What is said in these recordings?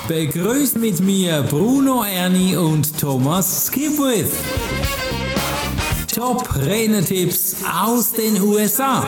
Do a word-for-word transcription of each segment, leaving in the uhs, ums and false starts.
Begrüßt mit mir Bruno Erni und Thomas Skipwith. Top Renetipps aus den U S A.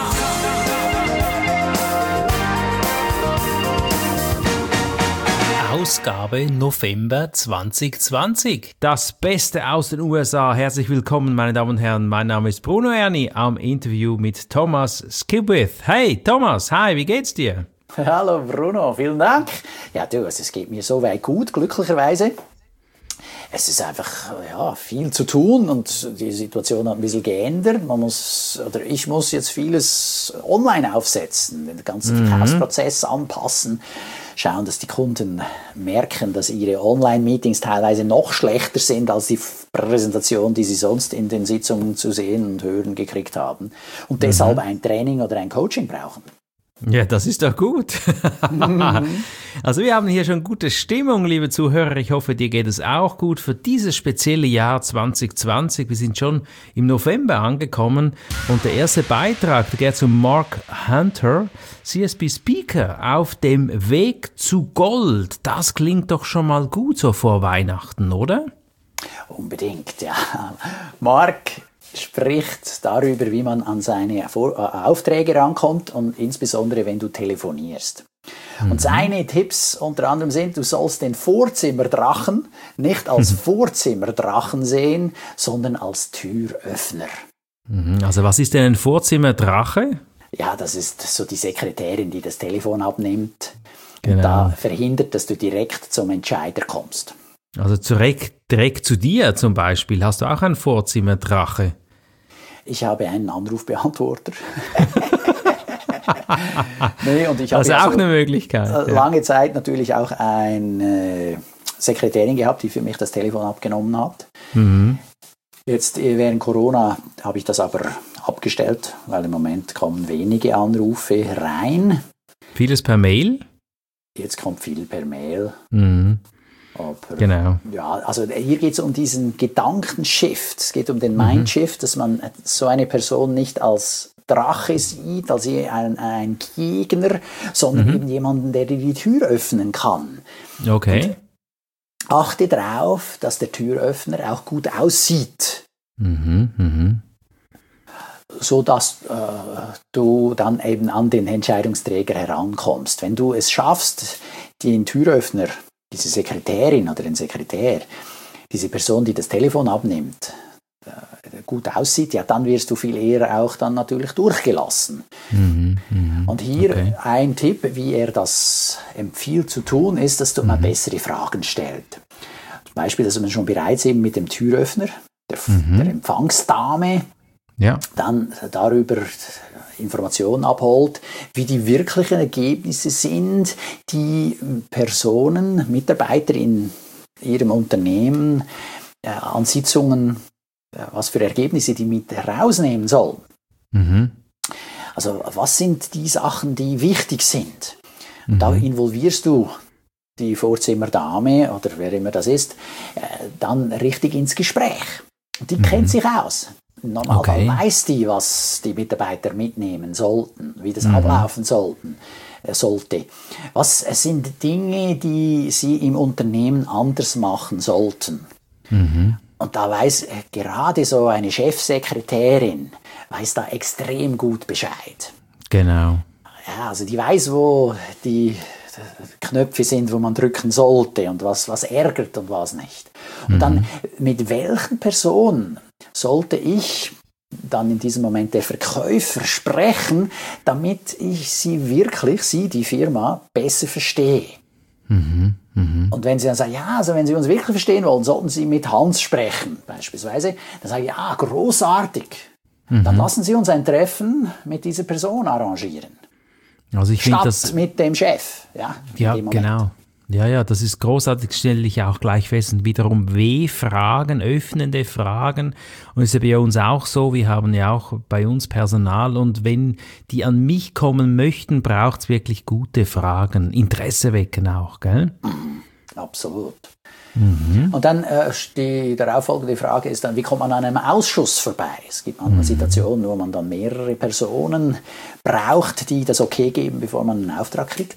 Ausgabe November zwanzig zwanzig. Das Beste aus den U S A. Herzlich willkommen, meine Damen und Herren. Mein Name ist Bruno Erni am Interview mit Thomas Skipwith. Hey Thomas, hi, wie geht's dir? Hallo Bruno, vielen Dank. Ja du, es geht mir so weit gut, glücklicherweise. Es ist einfach ja, viel zu tun und die Situation hat ein bisschen geändert. Man muss, oder ich muss jetzt vieles online aufsetzen, den ganzen mhm. Verkaufsprozess anpassen, schauen, dass die Kunden merken, dass ihre Online-Meetings teilweise noch schlechter sind als die Präsentation, die sie sonst in den Sitzungen zu sehen und hören gekriegt haben und mhm. deshalb ein Training oder ein Coaching brauchen. Ja, das ist doch gut. Also wir haben hier schon gute Stimmung, liebe Zuhörer. Ich hoffe, dir geht es auch gut für dieses spezielle Jahr zwanzig zwanzig. Wir sind schon im November angekommen und der erste Beitrag, der geht zu Mark Hunter, C S P-Speaker auf dem Weg zu Gold. Das klingt doch schon mal gut so vor Weihnachten, oder? Unbedingt, ja. Mark spricht darüber, wie man an seine Aufträge rankommt und insbesondere, wenn du telefonierst. Mhm. Und seine Tipps unter anderem sind, du sollst den Vorzimmerdrachen nicht als mhm. Vorzimmerdrachen sehen, sondern als Türöffner. Mhm. Also was ist denn ein Vorzimmerdrache? Ja, das ist so die Sekretärin, die das Telefon abnimmt genau. und da verhindert, dass du direkt zum Entscheider kommst. Also direkt, direkt zu dir zum Beispiel. Hast du auch einen Vorzimmerdrache? Ich habe einen Anrufbeantworter. nee, und ich habe das ist ja auch so eine Möglichkeit. Lange ja. Zeit natürlich auch eine Sekretärin gehabt, die für mich das Telefon abgenommen hat. Mhm. Jetzt während Corona habe ich das aber abgestellt, weil im Moment kommen wenige Anrufe rein. Vieles per Mail? Jetzt kommt viel per Mail. Mhm. Aber, genau. Ja, also hier geht es um diesen Gedankenshift. Es geht um den Mindshift, dass man so eine Person nicht als Drache sieht, als ein, ein Gegner, sondern mhm. eben jemanden, der dir die Tür öffnen kann. Okay. Und achte darauf, dass der Türöffner auch gut aussieht. Mhm, mhm. So dass äh, du dann eben an den Entscheidungsträger herankommst. Wenn du es schaffst, den Türöffner, diese Sekretärin oder den Sekretär, diese Person, die das Telefon abnimmt, äh, gut aussieht, ja, dann wirst du viel eher auch dann natürlich durchgelassen. Mhm, mh, und hier okay. ein Tipp, wie er das empfiehlt zu tun, ist, dass du mhm. mal bessere Fragen stellst. Zum Beispiel, dass man schon bereits eben mit dem Türöffner, der, mhm. der Empfangsdame, ja. dann darüber Informationen abholt, wie die wirklichen Ergebnisse sind, die Personen, Mitarbeiter in ihrem Unternehmen äh, an Sitzungen, äh, was für Ergebnisse die mit herausnehmen sollen. Mhm. Also was sind die Sachen, die wichtig sind? Mhm. Da involvierst du die Vorzimmerdame oder wer immer das ist, äh, dann richtig ins Gespräch. Und die mhm. kennt sich aus. Im Normalfall okay. weiß die, was die Mitarbeiter mitnehmen sollten, wie das mhm. ablaufen sollten, äh, sollte. Was sind Dinge, die sie im Unternehmen anders machen sollten? Mhm. Und da weiß äh, gerade so eine Chefsekretärin, weiß da extrem gut Bescheid. Genau. Ja, also die weiß, wo die Knöpfe sind, wo man drücken sollte und was, was ärgert und was nicht. Und mhm. dann, mit welchen Personen sollte ich dann in diesem Moment der Verkäufer sprechen, damit ich sie wirklich, sie, die Firma, besser verstehe. Mhm. Mhm. Und wenn sie dann sagen, ja, also wenn Sie uns wirklich verstehen wollen, sollten Sie mit Hans sprechen, beispielsweise, dann sage ich, ja, großartig. Mhm. Dann lassen Sie uns ein Treffen mit dieser Person arrangieren. Also ich Statt das mit dem Chef. Ja, ja genau. Ja, ja, das ist großartig, stelle ich auch gleich fest. Und wiederum W-Fragen, öffnende Fragen. Und es ist ja bei uns auch so, wir haben ja auch bei uns Personal und wenn die an mich kommen möchten, braucht es wirklich gute Fragen. Interesse wecken auch, gell? Absolut. Mhm. Und dann äh, die darauffolgende Frage ist dann, wie kommt man an einem Ausschuss vorbei? Es gibt manchmal mhm. Situationen, wo man dann mehrere Personen braucht, die das Okay geben, bevor man einen Auftrag kriegt.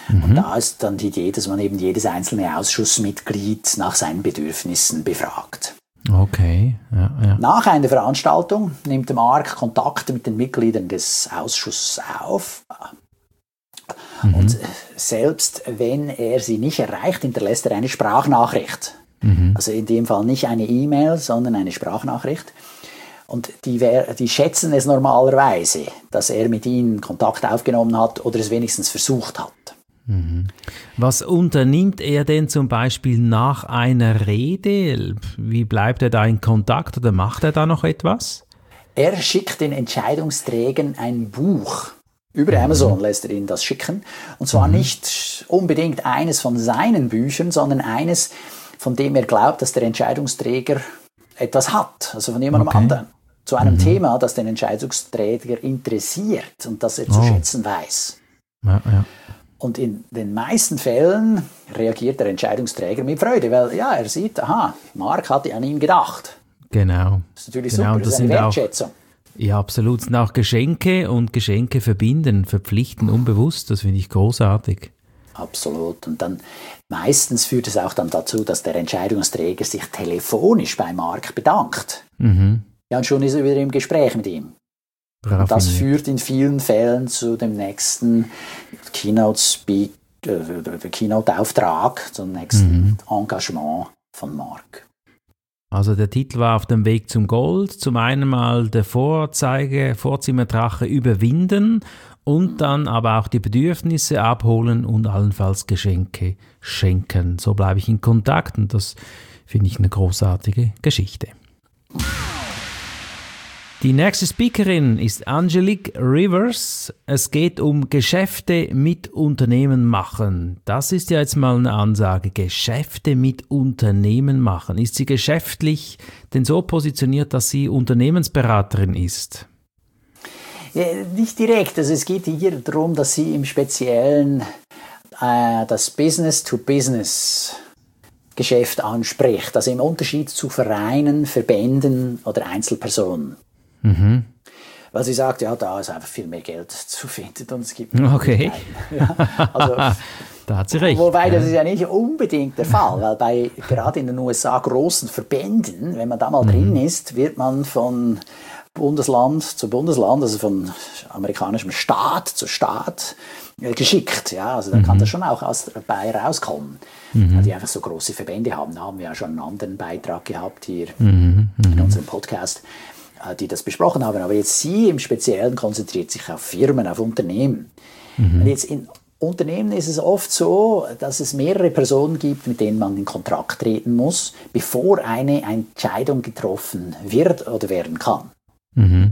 Mhm. Und da ist dann die Idee, dass man eben jedes einzelne Ausschussmitglied nach seinen Bedürfnissen befragt. Okay, ja, ja. Nach einer Veranstaltung nimmt Mark Kontakt mit den Mitgliedern des Ausschusses auf. Mhm. Und selbst wenn er sie nicht erreicht, hinterlässt er eine Sprachnachricht. Mhm. Also in dem Fall nicht eine E-Mail, sondern eine Sprachnachricht. Und die, die schätzen es normalerweise, dass er mit ihnen Kontakt aufgenommen hat oder es wenigstens versucht hat. Mhm. Was unternimmt er denn zum Beispiel nach einer Rede? Wie bleibt er da in Kontakt oder macht er da noch etwas? Er schickt den Entscheidungsträgern ein Buch. Über mhm. Amazon lässt er ihnen das schicken. Und zwar mhm. nicht unbedingt eines von seinen Büchern, sondern eines, von dem er glaubt, dass der Entscheidungsträger etwas hat. Also von jemandem okay. anderen. Zu einem mhm. Thema, das den Entscheidungsträger interessiert und das er oh. zu schätzen weiß. Ja, ja. Und in den meisten Fällen reagiert der Entscheidungsträger mit Freude, weil ja, er sieht, aha, Mark hatte an ihn gedacht. Genau. Das ist natürlich genau, super, das ist eine Wertschätzung. Auch, ja, absolut. Und auch Geschenke und Geschenke verbinden, verpflichten unbewusst, das finde ich großartig. Absolut. Und dann meistens führt es auch dann dazu, dass der Entscheidungsträger sich telefonisch bei Mark bedankt. Mhm. Ja, und schon ist er wieder im Gespräch mit ihm. Und das führt in vielen Fällen zu dem nächsten Keynote-Speak, äh, Keynote-Auftrag, zum nächsten mhm. Engagement von Mark. Also der Titel war Auf dem Weg zum Gold. Zum einen mal der Vorzeige, Vorzimmerdrache überwinden und mhm. dann aber auch die Bedürfnisse abholen und allenfalls Geschenke schenken. So bleibe ich in Kontakt und das finde ich eine großartige Geschichte. Die nächste Speakerin ist Angelique Rivers. Es geht um Geschäfte mit Unternehmen machen. Das ist ja jetzt mal eine Ansage. Geschäfte mit Unternehmen machen. Ist sie geschäftlich denn so positioniert, dass sie Unternehmensberaterin ist? Ja, nicht direkt. Also es geht hier darum, dass sie im Speziellen äh, das Business-to-Business Geschäft anspricht. Also im Unterschied zu Vereinen, Verbänden oder Einzelpersonen. Mhm. Weil sie sagt, ja, da ist einfach viel mehr Geld zu finden und es gibt okay. ja, also, da hat sie recht. Wobei, das ist ja nicht unbedingt der Fall, weil bei gerade in den U S A großen Verbänden, wenn man da mal mhm. drin ist, wird man von Bundesland zu Bundesland, also von amerikanischem Staat zu Staat äh, geschickt. Ja, also da mhm. kann das schon auch aus dabei rauskommen. Mhm. Weil die einfach so große Verbände haben. Da haben wir ja schon einen anderen Beitrag gehabt hier mhm. Mhm. in unserem Podcast, die das besprochen haben. Aber jetzt sie im Speziellen konzentriert sich auf Firmen, auf Unternehmen. Mhm. Und jetzt in Unternehmen ist es oft so, dass es mehrere Personen gibt, mit denen man in Kontakt treten muss, bevor eine Entscheidung getroffen wird oder werden kann. Mhm.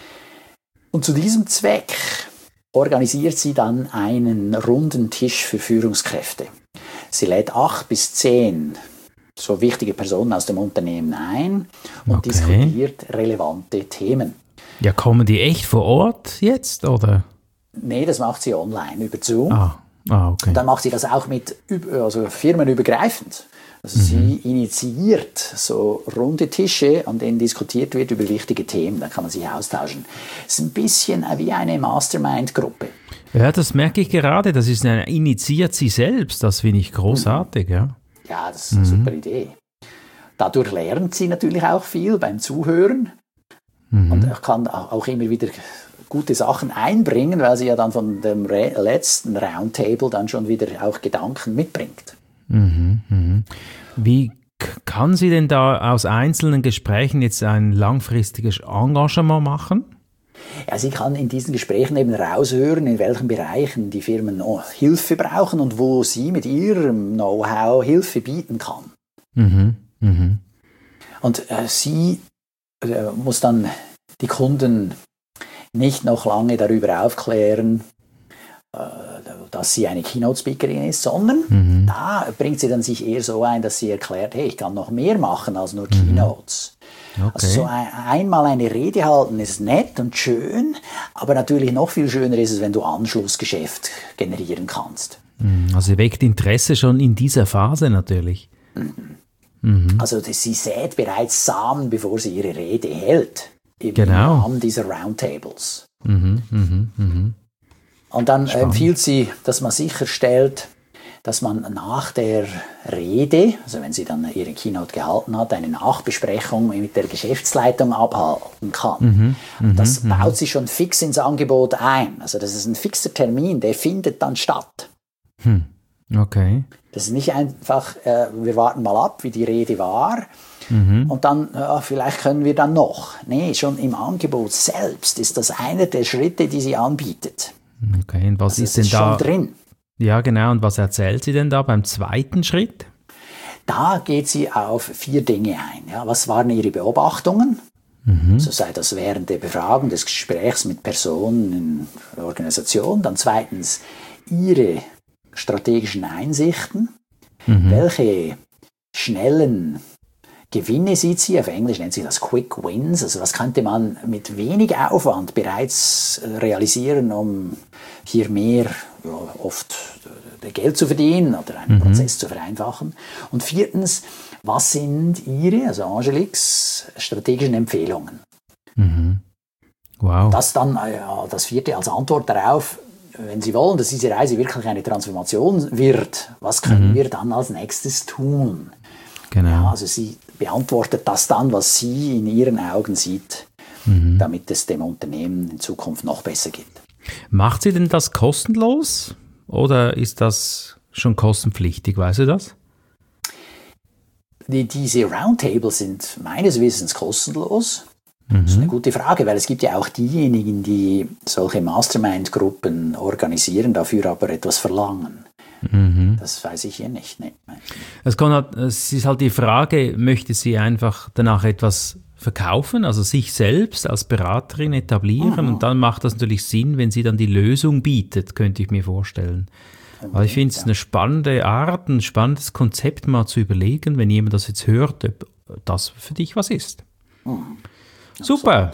Und zu diesem Zweck organisiert sie dann einen runden Tisch für Führungskräfte. Sie lädt acht bis zehn so wichtige Personen aus dem Unternehmen ein und okay. diskutiert relevante Themen. Ja, kommen die echt vor Ort jetzt, oder? Nee, das macht sie online über Zoom. Ah, ah okay. Und dann macht sie das auch mit also firmenübergreifend. Also mhm. sie initiiert so runde Tische, an denen diskutiert wird über wichtige Themen. Da kann man sich austauschen. Es ist ein bisschen wie eine Mastermind-Gruppe. Ja, das merke ich gerade. Das ist eine, initiiert sie selbst. Das finde ich großartig, mhm. ja. Ja, das ist eine mhm. super Idee. Dadurch lernt sie natürlich auch viel beim Zuhören mhm. und kann auch immer wieder gute Sachen einbringen, weil sie ja dann von dem re- letzten Roundtable dann schon wieder auch Gedanken mitbringt. Mhm. Mhm. Wie kann sie denn da aus einzelnen Gesprächen jetzt ein langfristiges Engagement machen? Ja, sie kann in diesen Gesprächen eben raushören, in welchen Bereichen die Firmen Hilfe brauchen und wo sie mit ihrem Know-how Hilfe bieten kann. Mhm. Mhm. Und äh, sie äh, muss dann die Kunden nicht noch lange darüber aufklären, äh, dass sie eine Keynote-Speakerin ist, sondern mhm. da bringt sie dann sich eher so ein, dass sie erklärt, hey, ich kann noch mehr machen als nur Keynotes. Okay. Also so ein, einmal eine Rede halten ist nett und schön, aber natürlich noch viel schöner ist es, wenn du Anschlussgeschäft generieren kannst. Also sie weckt Interesse schon in dieser Phase natürlich. Mhm. Mhm. Also sie sät bereits Samen, bevor sie ihre Rede hält. Im genau. Rahmen dieser Roundtables. Mhm. Mhm. Mhm. Und dann Spannend. empfiehlt sie, dass man sicherstellt, dass man nach der Rede, also wenn sie dann ihre Keynote gehalten hat, eine Nachbesprechung mit der Geschäftsleitung abhalten kann. Mhm, das m- baut m- sie schon fix ins Angebot ein. Also das ist ein fixer Termin, der findet dann statt. Hm. Okay. Das ist nicht einfach, äh, wir warten mal ab, wie die Rede war, mhm. und dann, ja, vielleicht können wir dann noch. Nee, schon im Angebot selbst ist das einer der Schritte, die sie anbietet. Okay, und was also ist denn ist da? Schon drin. Ja, genau. Und was erzählt sie denn da beim zweiten Schritt? Da geht sie auf vier Dinge ein. Ja, was waren ihre Beobachtungen? Mhm. So sei das während der Befragung, des Gesprächs mit Personen in der Organisation. Dann zweitens ihre strategischen Einsichten. Mhm. Welche schnellen Gewinne sieht sie? Auf Englisch nennt sie das Quick Wins. Also was könnte man mit wenig Aufwand bereits realisieren, um hier mehr, ja, oft Geld zu verdienen oder einen mhm. Prozess zu vereinfachen. Und viertens, was sind Ihre, also Angeliques, strategischen Empfehlungen? Mhm. Wow. Das dann, ja, das vierte als Antwort darauf, wenn Sie wollen, dass diese Reise wirklich eine Transformation wird, was können mhm. wir dann als nächstes tun? Genau. Ja, also sie beantwortet das dann, was sie in ihren Augen sieht, mhm. damit es dem Unternehmen in Zukunft noch besser geht. Macht sie denn das kostenlos oder ist das schon kostenpflichtig? Weißt du das? Die, diese Roundtables sind meines Wissens kostenlos. Mhm. Das ist eine gute Frage, weil es gibt ja auch diejenigen, die solche Mastermind-Gruppen organisieren, dafür aber etwas verlangen. Mhm. Das weiß ich hier nicht. Nee. Es, kann halt, es ist halt die Frage, möchte sie einfach danach etwas verkaufen, also sich selbst als Beraterin etablieren, mhm. und dann macht das natürlich Sinn, wenn sie dann die Lösung bietet, könnte ich mir vorstellen. Aber ich finde es eine spannende Art, ein spannendes Konzept mal zu überlegen, wenn jemand das jetzt hört, ob das für dich was ist. Mhm. Super!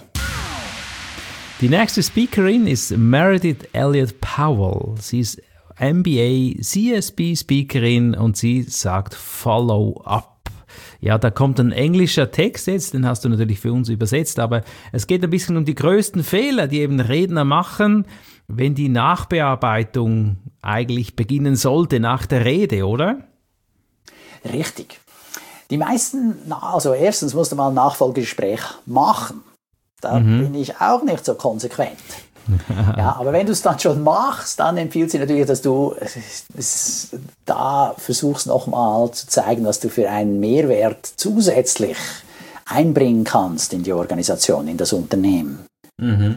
Die nächste Speakerin ist Meredith Elliott Powell. Sie ist M B A C S B Speakerin und sie sagt Follow Up. Ja, da kommt ein englischer Text jetzt, den hast du natürlich für uns übersetzt, aber es geht ein bisschen um die größten Fehler, die eben Redner machen, wenn die Nachbearbeitung eigentlich beginnen sollte nach der Rede, oder? Richtig. Die meisten, also erstens musst du mal ein Nachfolgegespräch machen. Da mhm. bin ich auch nicht so konsequent. Ja, aber wenn du es dann schon machst, dann empfiehlt sie natürlich, dass du es, da versuchst nochmal zu zeigen, was du für einen Mehrwert zusätzlich einbringen kannst in die Organisation, in das Unternehmen. Mhm.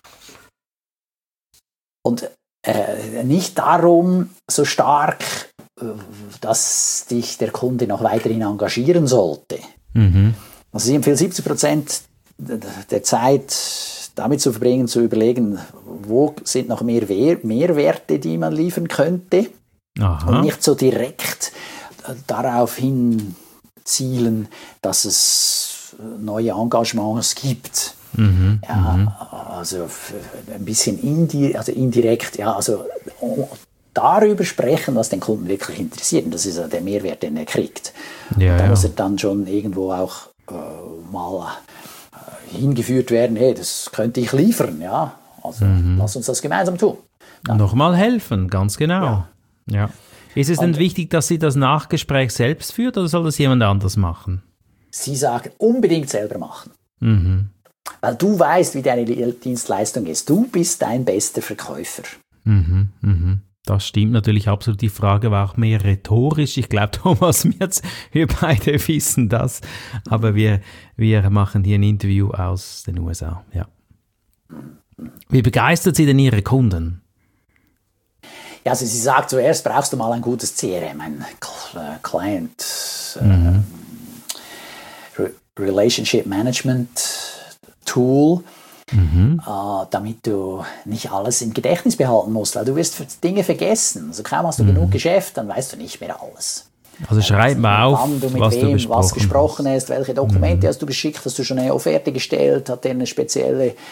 Und äh, nicht darum so stark, dass dich der Kunde noch weiterhin engagieren sollte. Mhm. Also sie empfiehlt siebzig Prozent der Zeit damit zu verbringen, zu überlegen, wo sind noch mehr Wehr- Mehrwerte, die man liefern könnte. Aha. Und nicht so direkt darauf hin zielen, dass es neue Engagements gibt. Mhm. Ja, also ein bisschen indi- also indirekt, ja, also darüber sprechen, was den Kunden wirklich interessiert. Und das ist ja der Mehrwert, den er kriegt. Ja, da ja. muss er dann schon irgendwo auch äh, mal hingeführt werden, hey, das könnte ich liefern, ja. Also mhm. lass uns das gemeinsam tun. Ja. Nochmal helfen, ganz genau. Ja. Ja. Ist es denn Und, wichtig, dass sie das Nachgespräch selbst führt oder soll das jemand anders machen? Sie sagen, unbedingt selber machen. Mhm. Weil du weißt, wie deine Dienstleistung ist. Du bist dein bester Verkäufer. Mhm. Mhm. Das stimmt natürlich absolut. Die Frage war auch mehr rhetorisch. Ich glaube, Thomas, Merz, wir beide wissen das. Aber wir, wir machen hier ein Interview aus den U S A. Ja. Wie begeistert sie denn Ihre Kunden? Ja, also sie sagt, zuerst brauchst du mal ein gutes C R M, ein Client mhm. äh, Relationship Management Tool. Mhm. Uh, damit du nicht alles im Gedächtnis behalten musst, weil du wirst Dinge vergessen. Also kaum hast du mhm. genug Geschäft, dann weißt du nicht mehr alles. Also schreib mal auf, wann du mit was wem du besprochen was gesprochen hast. hast, welche Dokumente mhm. hast du geschickt, hast du schon eine Offerte gestellt, hat der eine spezielle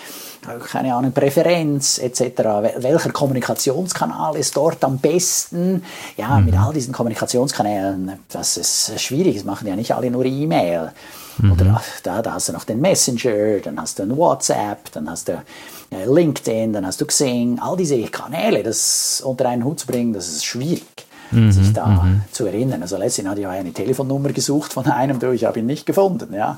keine Ahnung, Präferenz et cetera. Welcher Kommunikationskanal ist dort am besten? Ja, mhm. mit all diesen Kommunikationskanälen, das ist schwierig, das machen ja nicht alle nur E-Mail. Mhm. Oder da, da hast du noch den Messenger, dann hast du ein WhatsApp, dann hast du äh, LinkedIn, dann hast du Xing. All diese Kanäle, das unter einen Hut zu bringen, das ist schwierig. Mhm, sich da mhm. zu erinnern. Also letztens hatte ich eine Telefonnummer gesucht von einem, du, ich habe ihn nicht gefunden. Ja.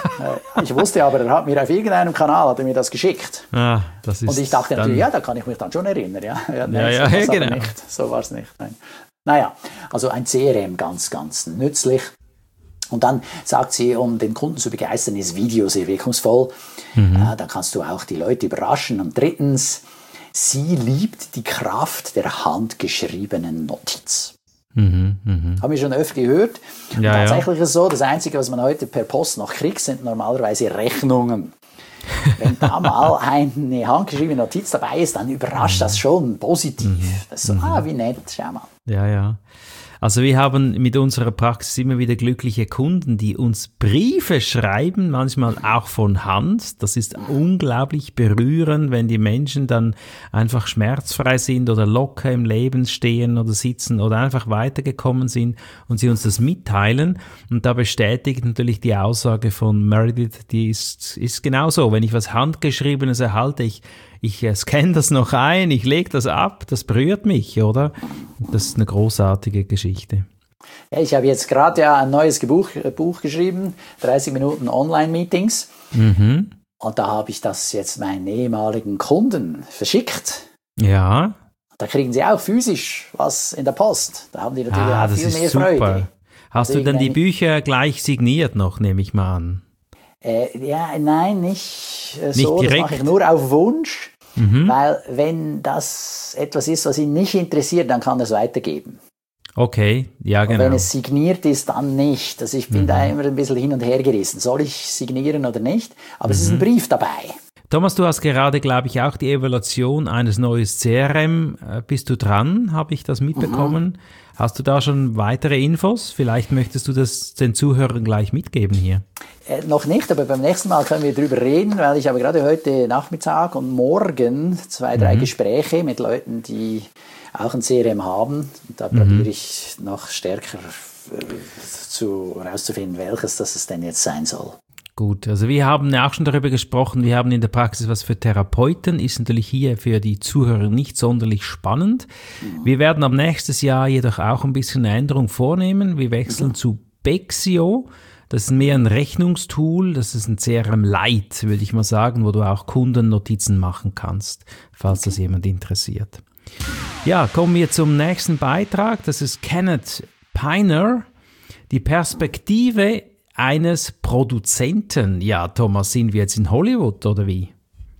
Ich wusste aber, er hat mir auf irgendeinem Kanal hat er mir das geschickt. Ah, das ist und ich dachte natürlich, ja, da kann ich mich dann schon erinnern. Ja, ja, nein, ja, so ja, genau. Nicht. So war es nicht. Nein. Naja, also ein C R M ganz, ganz nützlich. Und dann sagt sie, um den Kunden zu begeistern, ist Video sehr wirkungsvoll. Mhm. Ja, da kannst du auch die Leute überraschen. Und drittens, sie liebt die Kraft der handgeschriebenen Notiz. Mhm, mh. Haben wir schon öfter gehört. Und ja, tatsächlich ja. ist es so, das Einzige, was man heute per Post noch kriegt, sind normalerweise Rechnungen. Wenn da mal eine handgeschriebene Notiz dabei ist, dann überrascht das schon positiv. Mhm. Das ist so, ah, wie nett, schau mal. Ja, ja. Also wir haben mit unserer Praxis immer wieder glückliche Kunden, die uns Briefe schreiben, manchmal auch von Hand. Das ist unglaublich berührend, wenn die Menschen dann einfach schmerzfrei sind oder locker im Leben stehen oder sitzen oder einfach weitergekommen sind und sie uns das mitteilen. Und da bestätigt natürlich die Aussage von Meredith, die ist, ist genauso. Wenn ich was Handgeschriebenes erhalte, ich Ich äh, scanne das noch ein, ich lege das ab, das berührt mich, oder? Das ist eine großartige Geschichte. Ja, ich habe jetzt gerade ja ein neues Buch, äh, Buch geschrieben, dreißig Minuten Online-Meetings. Mhm. Und da habe ich das jetzt meinen ehemaligen Kunden verschickt. Ja. Da kriegen sie auch physisch was in der Post. Da haben die natürlich ah, auch viel mehr super. Freude. Hast also du denn die Bücher gleich signiert noch, nehme ich mal an? Äh, ja, nein, nicht, äh, nicht so. Direkt. Das mache ich nur auf Wunsch, mhm. weil wenn das etwas ist, was ihn nicht interessiert, dann kann er es weitergeben. Okay, ja genau. Und wenn es signiert ist, dann nicht. Also ich bin mhm. da immer ein bisschen hin und her gerissen. Soll ich signieren oder nicht? Aber mhm. es ist ein Brief dabei. Thomas, du hast gerade, glaube ich, auch die Evaluation eines neuen C R M. Bist du dran? Habe ich das mitbekommen? Mhm. Hast du da schon weitere Infos? Vielleicht möchtest du das den Zuhörern gleich mitgeben hier. Äh, noch nicht, aber beim nächsten Mal können wir drüber reden, weil ich habe gerade heute Nachmittag und morgen zwei, drei mhm. Gespräche mit Leuten, die auch ein C R M haben. Und da mhm. probiere ich noch stärker äh, zu, herauszufinden, welches das es denn jetzt sein soll. Gut, also wir haben ja auch schon darüber gesprochen, wir haben in der Praxis was für Therapeuten, ist natürlich hier für die Zuhörer nicht sonderlich spannend. Mhm. Wir werden ab nächstes Jahr jedoch auch ein bisschen eine Änderung vornehmen. Wir wechseln mhm. zu Bexio. Das ist mehr ein Rechnungstool, das ist ein C R M Lite, würde ich mal sagen, wo du auch Kundennotizen machen kannst, falls das jemand interessiert. Ja, kommen wir zum nächsten Beitrag, das ist Kenneth Piner, die Perspektive eines Produzenten. Ja, Thomas, sind wir jetzt in Hollywood oder wie?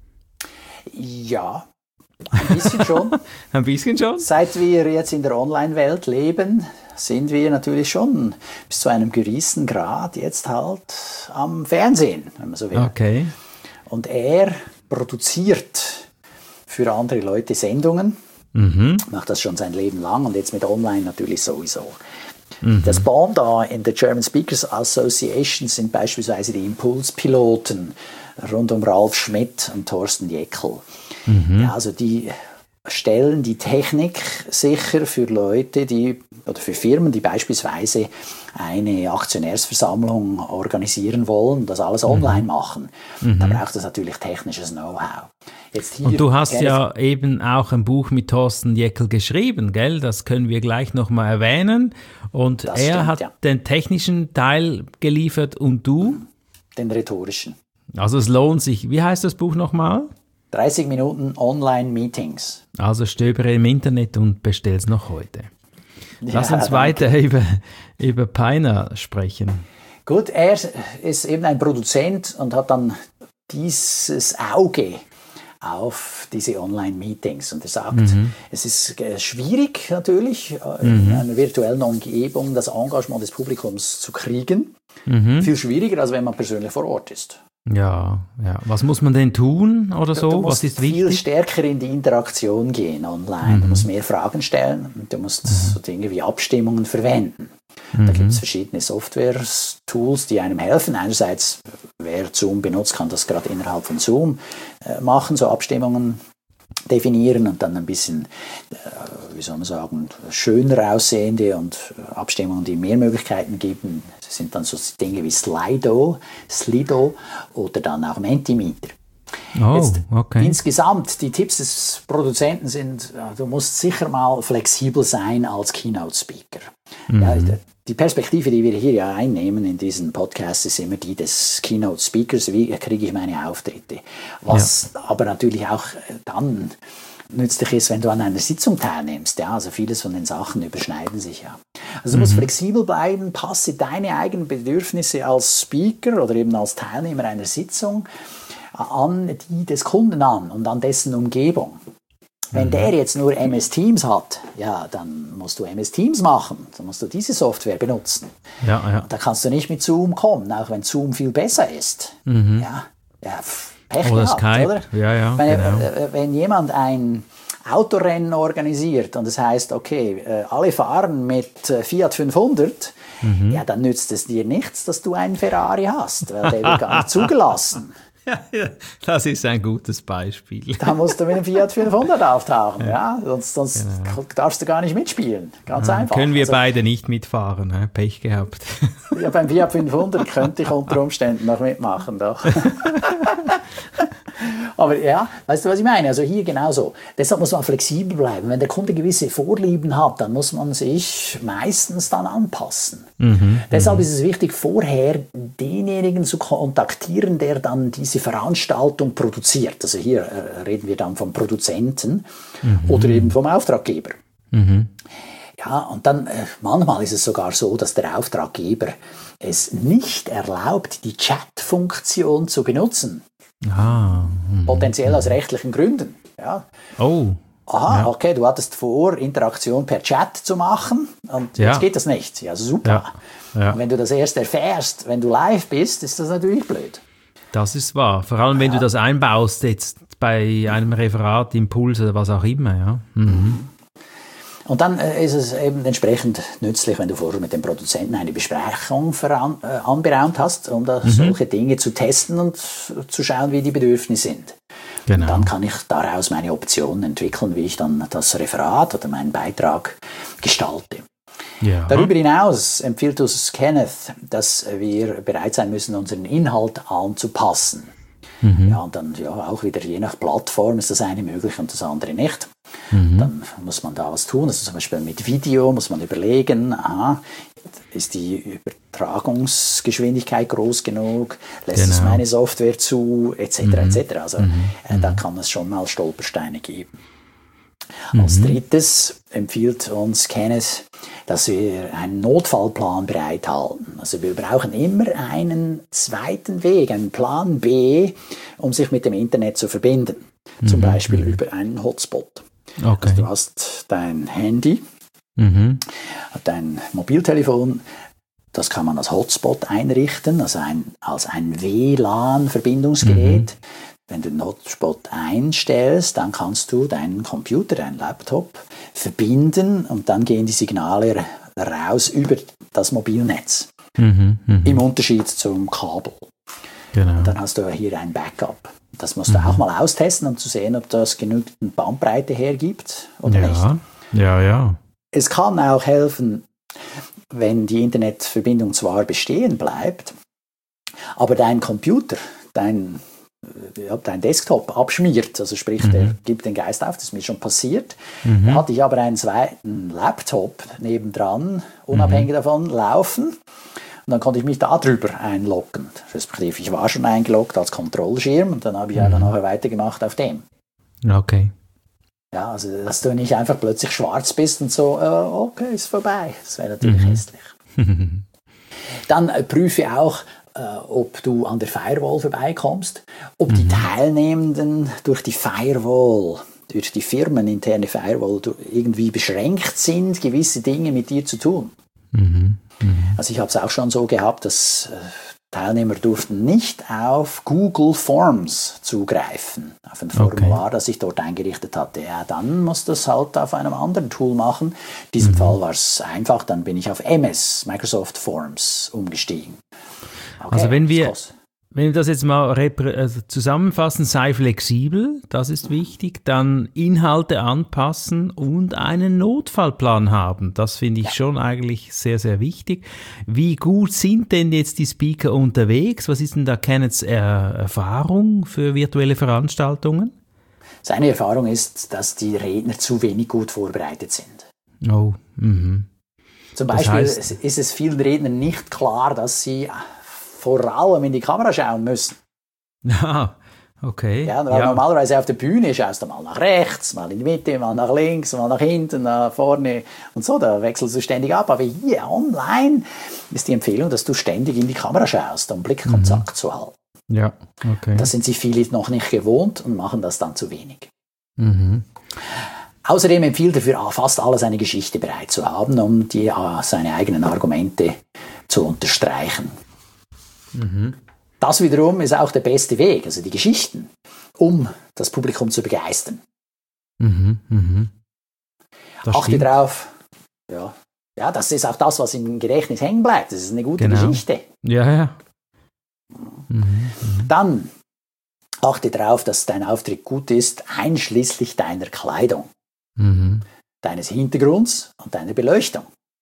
Ja, ein bisschen schon. Ein bisschen schon? Seit wir jetzt in der Online-Welt leben, sind wir natürlich schon bis zu einem gewissen Grad jetzt halt am Fernsehen, wenn man so will. Okay. Und er produziert für andere Leute Sendungen, mhm. macht das schon sein Leben lang und jetzt mit Online natürlich sowieso. Mhm. Das Pendant in der German Speakers Association sind beispielsweise die Impulspiloten rund um Ralf Schmidt und Thorsten Jeckel. Mhm. Ja, also die stellen die Technik sicher für Leute, die oder für Firmen, die beispielsweise eine Aktionärsversammlung organisieren wollen, das alles mhm. online machen. Mhm. Da braucht es natürlich technisches Know-how. Jetzt hier und du hast ja eben auch ein Buch mit Thorsten Jeckel geschrieben, gell? Das können wir gleich nochmal erwähnen. Und das er stimmt, hat ja. den technischen Teil geliefert und du? Den rhetorischen. Also es lohnt sich. Wie heißt das Buch nochmal? dreißig Minuten Online-Meetings. Also stöbere im Internet und bestell's noch heute. Lass ja, uns danke. weiter über, über Piner sprechen. Gut, er ist eben ein Produzent und hat dann dieses Auge auf diese Online-Meetings. Und er sagt, mhm. es ist schwierig natürlich, mhm. in einer virtuellen Umgebung das Engagement des Publikums zu kriegen. Mhm. Viel schwieriger, als wenn man persönlich vor Ort ist. Ja, ja. Was muss man denn tun oder so? Du musst Was ist viel wichtig? stärker in die Interaktion gehen online. Mhm. Du musst mehr Fragen stellen und du musst mhm. so Dinge wie Abstimmungen verwenden. Mhm. Da gibt es verschiedene Software-Tools, die einem helfen. Einerseits wer Zoom benutzt, kann das gerade innerhalb von Zoom äh, machen, so Abstimmungen definieren und dann ein bisschen, äh, wie soll man sagen, schöner aussehende und Abstimmungen, die mehr Möglichkeiten geben. Das sind dann so Dinge wie Slido, Slido oder dann auch Mentimeter. Oh, Jetzt, okay. Insgesamt, die Tipps des Produzenten sind, ja, du musst sicher mal flexibel sein als Keynote-Speaker. Mhm. Ja, die Perspektive, die wir hier ja einnehmen in diesen Podcasts, ist immer die des Keynote-Speakers. Wie kriege ich meine Auftritte? Was ja. aber natürlich auch dann nützlich ist, wenn du an einer Sitzung teilnimmst. Ja, also vieles von den Sachen überschneiden sich ja. Also du musst mhm. flexibel bleiben, passe deine eigenen Bedürfnisse als Speaker oder eben als Teilnehmer einer Sitzung an die des Kunden an und an dessen Umgebung. Wenn mhm. der jetzt nur M S Teams hat, ja, dann musst du M S Teams machen. Dann musst du diese Software benutzen. Ja, ja. Da kannst du nicht mit Zoom kommen, auch wenn Zoom viel besser ist. Mhm. Ja, ja, Pech oder gehabt, Skype. Oder? Ja, ja, wenn, genau. wenn jemand ein Autorennen organisiert und das heißt, okay, alle fahren mit Fiat fünfhundert, mhm. ja, dann nützt es dir nichts, dass du einen Ferrari hast, weil der wird gar nicht zugelassen. Ja, ja, das ist ein gutes Beispiel. Da musst du mit dem Fiat fünfhundert auftauchen, ja, ja? sonst, sonst genau. darfst du gar nicht mitspielen, ganz ja, einfach. Können wir also, beide nicht mitfahren, he? Pech gehabt. Ja, beim Fiat fünfhundert könnte ich unter Umständen noch mitmachen, doch. Aber ja, weißt du, was ich meine? Also hier genauso. Deshalb muss man flexibel bleiben. Wenn der Kunde gewisse Vorlieben hat, dann muss man sich meistens dann anpassen. Mhm, Deshalb m- ist es wichtig, vorher denjenigen zu kontaktieren, der dann diese Veranstaltung produziert. Also hier äh, reden wir dann vom Produzenten mhm. oder eben vom Auftraggeber. Mhm. Ja, und dann äh, manchmal ist es sogar so, dass der Auftraggeber es nicht erlaubt, die Chat-Funktion zu benutzen. Ah, Potenziell aus rechtlichen Gründen. Ja. Oh. Aha, ja. okay, du hattest vor, Interaktion per Chat zu machen und ja. jetzt geht das nicht. Ja, super. Ja. Ja. Und wenn du das erst erfährst, wenn du live bist, ist das natürlich blöd. Das ist wahr. Vor allem, wenn ja. du das einbaust jetzt bei einem Referat, Impuls oder was auch immer. Ja. Mhm. Und dann äh, ist es eben entsprechend nützlich, wenn du vorher mit dem Produzenten eine Besprechung veran, äh, anberaumt hast, um da mhm. solche Dinge zu testen und zu schauen, wie die Bedürfnisse sind. Genau. Und dann kann ich daraus meine Optionen entwickeln, wie ich dann das Referat oder meinen Beitrag gestalte. Ja. Darüber hinaus empfiehlt uns Kenneth, dass wir bereit sein müssen, unseren Inhalt anzupassen. Mhm. Ja, und dann ja auch wieder je nach Plattform ist das eine möglich und das andere nicht. Mhm. Dann muss man da was tun. Also zum Beispiel mit Video muss man überlegen, aha, ist die Übertragungsgeschwindigkeit groß genug, lässt genau. es meine Software zu, et cetera mhm. et cetera. Also mhm. äh, da kann es schon mal Stolpersteine geben. Mhm. Als drittes empfiehlt uns Kenneth, dass wir einen Notfallplan bereithalten. Also wir brauchen immer einen zweiten Weg, einen Plan B, um sich mit dem Internet zu verbinden. Mhm. Zum Beispiel mhm. über einen Hotspot. Okay. Also du hast dein Handy, mhm. dein Mobiltelefon, das kann man als Hotspot einrichten, also ein, als ein W LAN-Verbindungsgerät. Mhm. Wenn du den Hotspot einstellst, dann kannst du deinen Computer, deinen Laptop verbinden und dann gehen die Signale raus über das Mobilnetz. Mhm, mh. Im Unterschied zum Kabel. Genau. Und dann hast du hier ein Backup. Das musst du mhm. auch mal austesten, um zu sehen, ob das genügend Bandbreite hergibt oder ja. nicht. Ja, ja. Es kann auch helfen, wenn die Internetverbindung zwar bestehen bleibt, aber dein Computer, dein dein Desktop abschmiert, also sprich, mhm. der gibt den Geist auf, das ist mir schon passiert. Mhm. Da hatte ich aber einen zweiten Laptop nebendran, unabhängig mhm. davon, laufen. Und dann konnte ich mich da drüber einloggen. Respektive, ich war schon eingeloggt als Kontrollschirm und dann habe ich mhm. ja nachher weitergemacht auf dem. Okay. Ja, also, dass du nicht einfach plötzlich schwarz bist und so, äh, okay, ist vorbei. Das wäre natürlich mhm. hässlich. Dann äh, prüfe auch, ob du an der Firewall vorbeikommst, ob mhm. die Teilnehmenden durch die Firewall, durch die firmeninterne Firewall irgendwie beschränkt sind, gewisse Dinge mit dir zu tun. Mhm. Mhm. Also ich habe es auch schon so gehabt, dass Teilnehmer durften nicht auf Google Forms zugreifen, auf ein Formular, okay. das ich dort eingerichtet hatte. Ja, dann muss das halt auf einem anderen Tool machen. In diesem mhm. Fall war es einfach, dann bin ich auf M S, Microsoft Forms, umgestiegen. Okay, also wenn wir, wenn wir das jetzt mal reprä- also zusammenfassen, sei flexibel, das ist wichtig, dann Inhalte anpassen und einen Notfallplan haben. Das finde ich ja. schon eigentlich sehr, sehr wichtig. Wie gut sind denn jetzt die Speaker unterwegs? Was ist denn da Kenneths äh, Erfahrung für virtuelle Veranstaltungen? Seine Erfahrung ist, dass die Redner zu wenig gut vorbereitet sind. Oh, mhm. Zum Beispiel das heißt, ist es vielen Rednern nicht klar, dass sie vor allem in die Kamera schauen müssen. Ja, okay. Ja, weil ja. normalerweise auf der Bühne schaust du mal nach rechts, mal in die Mitte, mal nach links, mal nach hinten, nach vorne und so, da wechselst du ständig ab. Aber hier online ist die Empfehlung, dass du ständig in die Kamera schaust, um Blickkontakt mhm. zu halten. Ja, okay. Das sind sich viele noch nicht gewohnt und machen das dann zu wenig. Mhm. Außerdem empfiehlt er für fast alles eine Geschichte bereit zu haben, um die, seine eigenen Argumente zu unterstreichen. Mhm. Das wiederum ist auch der beste Weg, also die Geschichten, um das Publikum zu begeistern. Mhm, mhm. Achte stimmt. drauf, ja, ja, das ist auch das, was im Gedächtnis hängen bleibt. Das ist eine gute genau. Geschichte. Ja, ja. Mhm, mhm. Dann achte darauf, dass dein Auftritt gut ist, einschließlich deiner Kleidung, mhm. deines Hintergrunds und deiner Beleuchtung.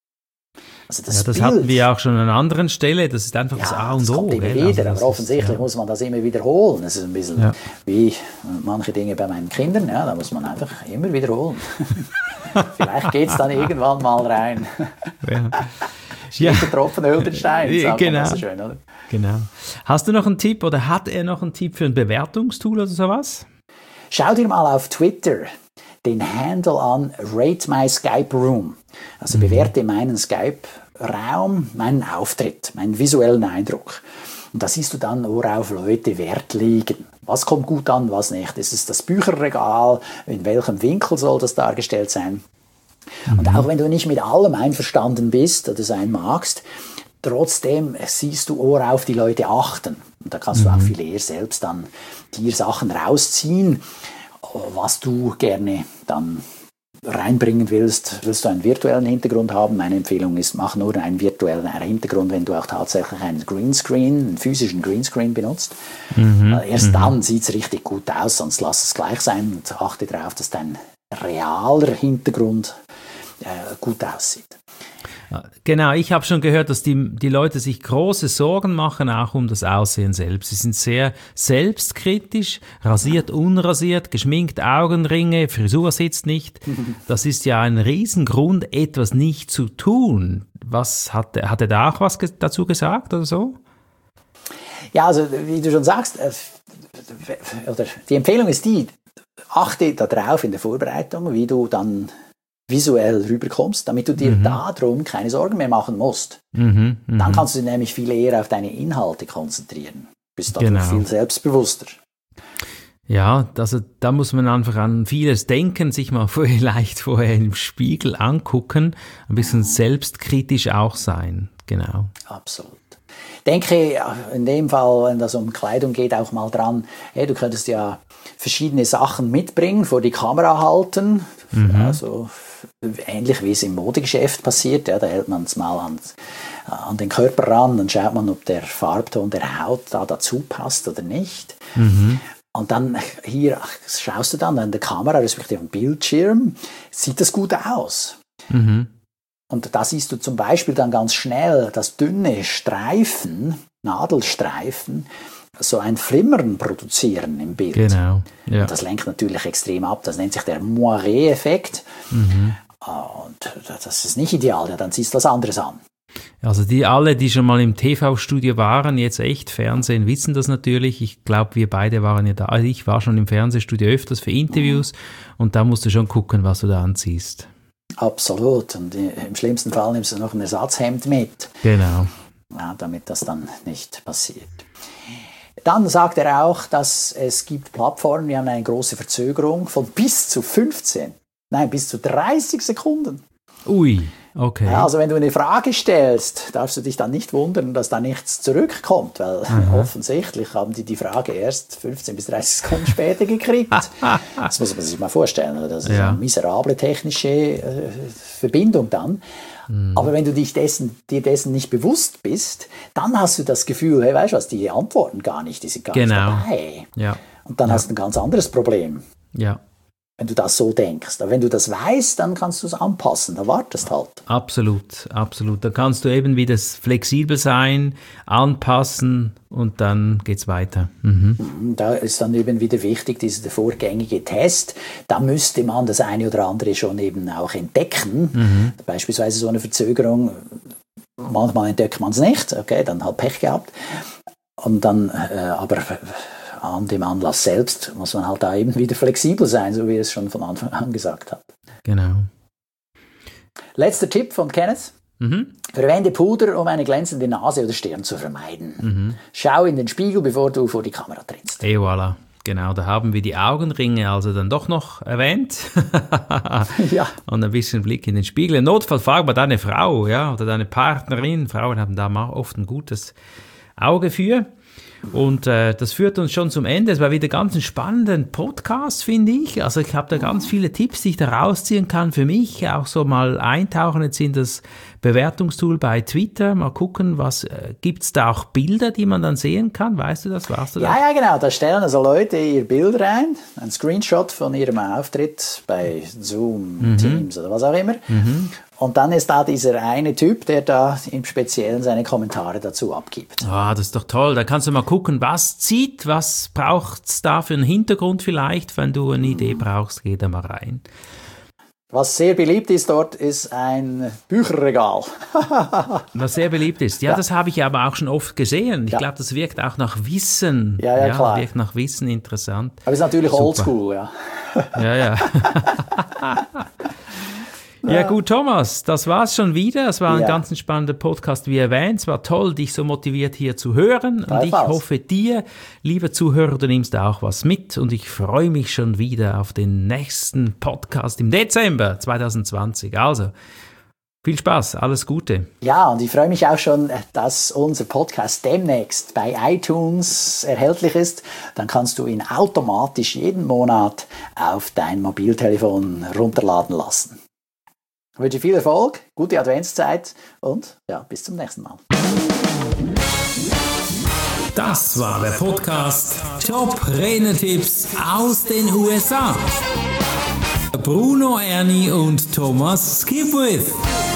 Also das, ja, das Bild, hatten wir auch schon an einer anderen Stelle, das ist einfach ja, das A und das O. kommt immer gell? wieder, also aber offensichtlich ist, ja. muss man das immer wiederholen. Das ist ein bisschen ja. wie manche Dinge bei meinen Kindern, ja, da muss man einfach immer wiederholen. Vielleicht geht es dann irgendwann mal rein. Ja. Ja. Der Tropfen höhlt den Stein, sagt genau. man das so schön, oder? Genau. Hast du noch einen Tipp oder hat er noch einen Tipp für ein Bewertungstool oder sowas? Schau dir mal auf Twitter den Handle an Rate My Skype Room. Also mhm. bewerte meinen Skype-Raum, meinen Auftritt, meinen visuellen Eindruck. Und da siehst du dann, worauf Leute Wert legen. Was kommt gut an, was nicht. Ist es das Bücherregal? In welchem Winkel soll das dargestellt sein? Mhm. Und auch wenn du nicht mit allem einverstanden bist oder sein magst, trotzdem siehst du, worauf die Leute achten. Und da kannst mhm. du auch viel eher selbst dann dir Sachen rausziehen, was du gerne dann reinbringen willst. Willst du einen virtuellen Hintergrund haben? Meine Empfehlung ist, mach nur einen virtuellen Hintergrund, wenn du auch tatsächlich einen Greenscreen, einen physischen Greenscreen benutzt. Mhm. Erst mhm. dann sieht es richtig gut aus, sonst lass es gleich sein und achte darauf, dass dein realer Hintergrund äh, gut aussieht. Genau, ich habe schon gehört, dass die, die Leute sich große Sorgen machen, auch um das Aussehen selbst. Sie sind sehr selbstkritisch, rasiert, unrasiert, geschminkt, Augenringe, Frisur sitzt nicht. Das ist ja ein Riesengrund, etwas nicht zu tun. Was hat, hat er da auch was ge- dazu gesagt oder so? Ja, also wie du schon sagst, äh, oder die Empfehlung ist die, achte darauf in der Vorbereitung, wie du dann visuell rüberkommst, damit du dir mhm. darum keine Sorgen mehr machen musst. Mhm, mh. Dann kannst du dich nämlich viel eher auf deine Inhalte konzentrieren. Bist dadurch genau. viel selbstbewusster. Ja, also da muss man einfach an vieles denken, sich mal vielleicht vorher im Spiegel angucken, ein bisschen selbstkritisch auch sein. Genau. Absolut. Denke in dem Fall, wenn das um Kleidung geht, auch mal dran, hey, du könntest ja verschiedene Sachen mitbringen, vor die Kamera halten, mhm. also ähnlich wie es im Modegeschäft passiert, ja, da hält man es mal an, an den Körper ran, dann schaut man, ob der Farbton der Haut da dazu passt oder nicht. Mhm. Und dann hier schaust du dann an der Kamera, respektive am Bildschirm, sieht das gut aus. Mhm. Und da siehst du zum Beispiel dann ganz schnell, dass dünne Streifen, Nadelstreifen, so ein Flimmern produzieren im Bild. Genau. Ja. Und das lenkt natürlich extrem ab. Das nennt sich der Moiré-Effekt. Mhm. Und das ist nicht ideal. Ja, dann siehst du was anderes an. Also die alle, die schon mal im T V-Studio waren, jetzt echt Fernsehen, wissen das natürlich. Ich glaube, wir beide waren ja da. Also ich war schon im Fernsehstudio öfters für Interviews mhm. und da musst du schon gucken, was du da anziehst. Absolut. Und im schlimmsten Fall nimmst du noch ein Ersatzhemd mit. Genau. Ja, damit das dann nicht passiert. Dann sagt er auch, dass es gibt Plattformen, die haben eine große Verzögerung von bis zu fünfzehn, nein, bis zu dreißig Sekunden. Ui. Okay. Ja, also wenn du eine Frage stellst, darfst du dich dann nicht wundern, dass da nichts zurückkommt, weil mhm. offensichtlich haben die die Frage erst fünfzehn bis dreißig Sekunden später gekriegt. Das muss man sich mal vorstellen. Das ist ja. eine miserable technische äh, Verbindung dann. Mhm. Aber wenn du dich dessen, dir dessen nicht bewusst bist, dann hast du das Gefühl, hey, weißt du was, die antworten gar nicht, die sind gar genau. nicht dabei. Ja. Und dann ja. hast du ein ganz anderes Problem. Ja. Wenn du das so denkst. Aber wenn du das weißt, dann kannst du es anpassen, da wartest halt. Absolut, absolut. Da kannst du eben wieder flexibel sein, anpassen und dann geht's weiter. Mhm. Da ist dann eben wieder wichtig, dieser vorgängige Test. Da müsste man das eine oder andere schon eben auch entdecken. Mhm. Beispielsweise so eine Verzögerung, manchmal entdeckt man es nicht, okay, dann halt Pech gehabt. Und dann, äh, aber an dem Anlass selbst muss man halt da eben wieder flexibel sein, so wie er es schon von Anfang an gesagt hat. Genau. Letzter Tipp von Kenneth. Mhm. Verwende Puder, um eine glänzende Nase oder Stirn zu vermeiden. Mhm. Schau in den Spiegel, bevor du vor die Kamera trittst. Et voilà. Genau, da haben wir die Augenringe also dann doch noch erwähnt. Ja. Und ein bisschen Blick in den Spiegel. Im Notfall frag mal deine Frau, ja, oder deine Partnerin. Frauen haben da oft ein gutes Auge für. Und äh, das führt uns schon zum Ende. Es war wieder ganz ein spannender Podcast, finde ich. Also ich habe da ganz viele Tipps, die ich da rausziehen kann für mich. Auch so mal eintauchen jetzt in das Bewertungstool bei Twitter. Mal gucken, was äh, gibt es da auch Bilder, die man dann sehen kann? Weißt du das? Warst du das? Ja, ja, genau. Da stellen also Leute ihr Bild rein. Ein Screenshot von ihrem Auftritt bei Zoom, mhm. Teams oder was auch immer. Mhm. Und dann ist da dieser eine Typ, der da im Speziellen seine Kommentare dazu abgibt. Ah, das ist doch toll. Da kannst du mal gucken, was zieht, was braucht es da für einen Hintergrund vielleicht. Wenn du eine Idee brauchst, geh da mal rein. Was sehr beliebt ist dort, ist ein Bücherregal. Was sehr beliebt ist. Ja, ja. Das habe ich aber auch schon oft gesehen. Ich ja. glaube, das wirkt auch nach Wissen. Ja, ja, ja klar. Wirkt nach Wissen interessant. Aber ist natürlich Super. Oldschool, ja. Ja, ja. Ja gut, Thomas, das war's schon wieder. Es war ein ja. ganz spannender Podcast, wie erwähnt. Es war toll, dich so motiviert hier zu hören. Und ich hoffe, dir, lieber Zuhörer, du nimmst auch was mit. Und ich freue mich schon wieder auf den nächsten Podcast im Dezember zwanzig zwanzig. Also, viel Spaß, alles Gute. Ja, und ich freue mich auch schon, dass unser Podcast demnächst bei iTunes erhältlich ist. Dann kannst du ihn automatisch jeden Monat auf dein Mobiltelefon runterladen lassen. Ich wünsche viel Erfolg, gute Adventszeit und ja, bis zum nächsten Mal. Das war der Podcast Top Renetipps aus den U S A. Bruno Erni und Thomas Skipwith.